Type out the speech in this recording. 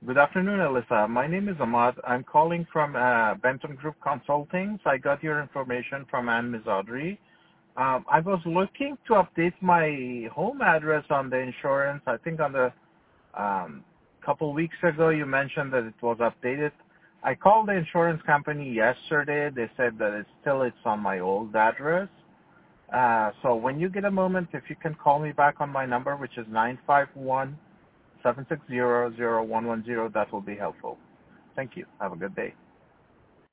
Good afternoon, Alyssa. My name is Ahmad. I'm calling from Benton Group Consulting. So I got your information from Ann Mizadri. I was looking to update my home address on the insurance. I think on the couple weeks ago you mentioned that it was updated. I called the insurance company yesterday. They said that it's on my old address. So when you get a moment, if you can call me back on my number, which is 951-760-0110, that will be helpful. Thank you. Have a good day.